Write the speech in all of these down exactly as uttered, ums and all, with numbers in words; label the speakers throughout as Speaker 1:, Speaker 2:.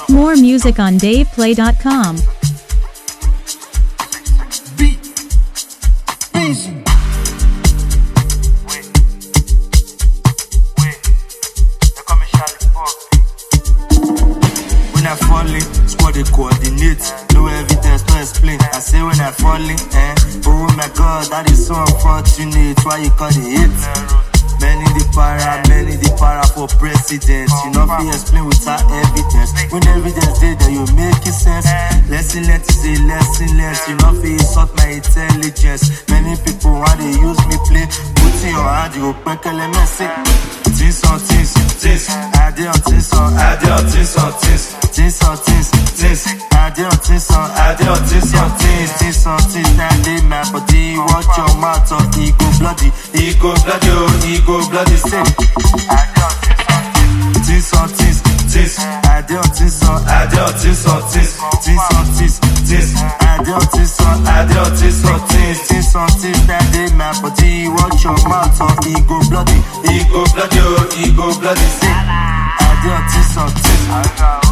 Speaker 1: More music on dave play dot com.
Speaker 2: Beat. Easy. When I fall in, squad they coordinate. No evidence, no explain. I say when I fall in, eh? Oh my God, that is so unfortunate. Why you call it hate? Many the para, many the para for president. You know fi explain without evidence. When evidence dey there, you make it sense. Lesson learned is a lesson learned. You know fi insult my intelligence. Many people want they use me play. Put in your hand, you go peckle messy. Things on things, things. I dey on things on, I dey on things on things. Things on things, things. I dey on things on, I dey on things on things. Things on things. Now they my body. Watch your mouth or he go bloody, he go bloody, oh, he go bloody. Say, I dey on things on things, things. I dey on things on, I dey on things on things. Things on things, things. I dey on things on, I dey on things on things. Things on things. Now they my body. Watch your mouth or he go bloody, he go bloody, oh, he go bloody. Say, I dey on things on things.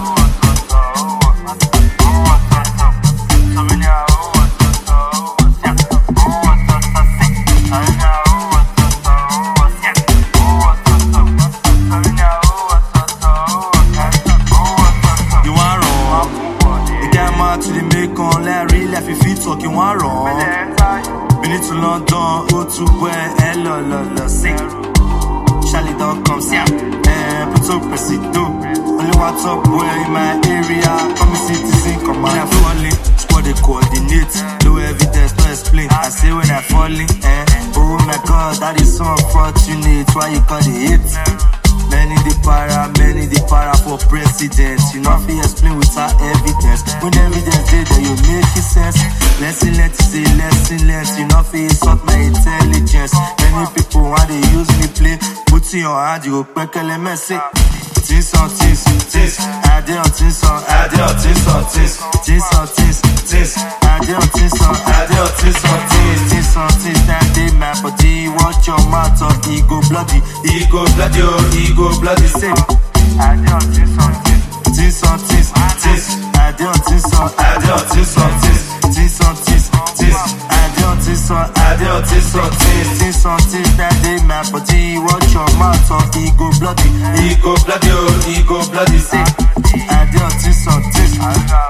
Speaker 2: To the make on let real life if you talking one wrong. We need to London, go to where hello lo lo sing. Charlie don't come see eh, put up presido. Only one top boy in my area. Come citizen, come on. When I falling, squad they coordinate. No evidence, no explain. I say when I falling, eh. Oh my God, that is so unfortunate. Why you call it hate? Many the para, many the para for president. You know fi explain without evidence. When evidence dey there, you make it sense. Lesson learned is a lesson learned. You know fi insult my intelligence. Many people want they use me play. Put in your hand, you go peckle messy. Things on things, things. I dey on things on, I dey on things on things. Things on things, things. I dey on things on, I dey on things on things. Things on things. Now they my body. Watch your mouth or he go bloody, he go bloody, oh, he go bloody. Say, I dey on things on things. Things on things, things. I dey on things on, I dey on things on things. Things on things, things. I dey on things on, I dey on things on things. Things on things. Now they my body. Watch your mouth or he go bloody, he go bloody, oh, he go bloody. Say, I dey on things on things.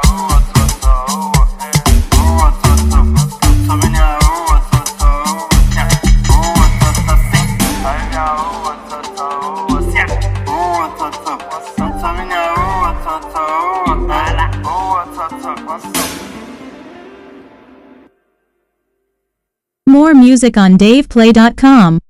Speaker 1: More music on dave play dot com.